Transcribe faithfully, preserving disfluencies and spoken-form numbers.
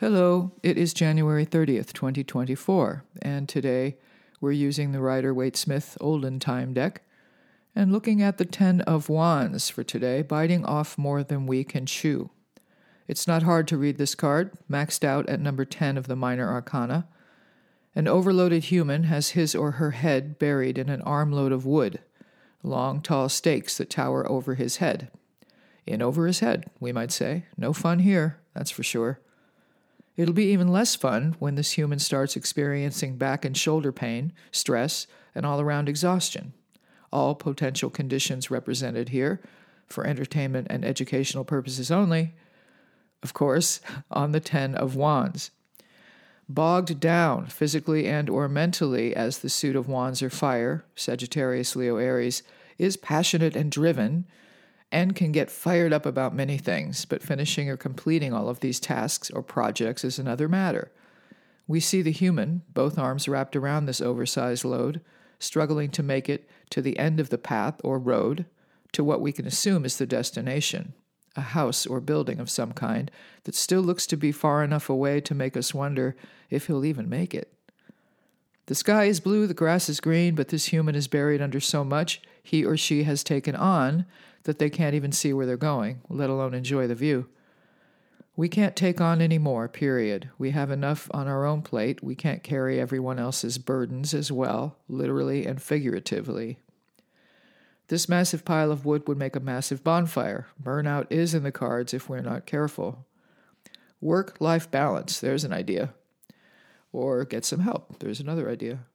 Hello, it is January thirtieth, twenty twenty-four, and today we're using the Rider-Waite-Smith Olden Time deck and looking at the Ten of Wands for today, biting off more than we can chew. It's not hard to read this card, maxed out at number ten of the Minor Arcana. An overloaded human has his or her head buried in an armload of wood, long, tall stakes that tower over his head. In over his head, we might say. No fun here, that's for sure. It'll be even less fun when this human starts experiencing back and shoulder pain, stress, and all-around exhaustion. All potential conditions represented here, for entertainment and educational purposes only, of course, on the Ten of Wands. Bogged down physically and or mentally as the suit of wands or fire, Sagittarius, Leo, Aries, is passionate and driven, and can get fired up about many things, but finishing or completing all of these tasks or projects is another matter. We see the human, both arms wrapped around this oversized load, struggling to make it to the end of the path or road, to what we can assume is the destination, a house or building of some kind that still looks to be far enough away to make us wonder if he'll even make it. The sky is blue, the grass is green, but this human is buried under so much he or she has taken on that they can't even see where they're going, let alone enjoy the view. We can't take on any more, period. We have enough on our own plate. We can't carry everyone else's burdens as well, literally and figuratively. This massive pile of wood would make a massive bonfire. Burnout is in the cards if we're not careful. Work-life balance, there's an idea. Or get some help, there's another idea.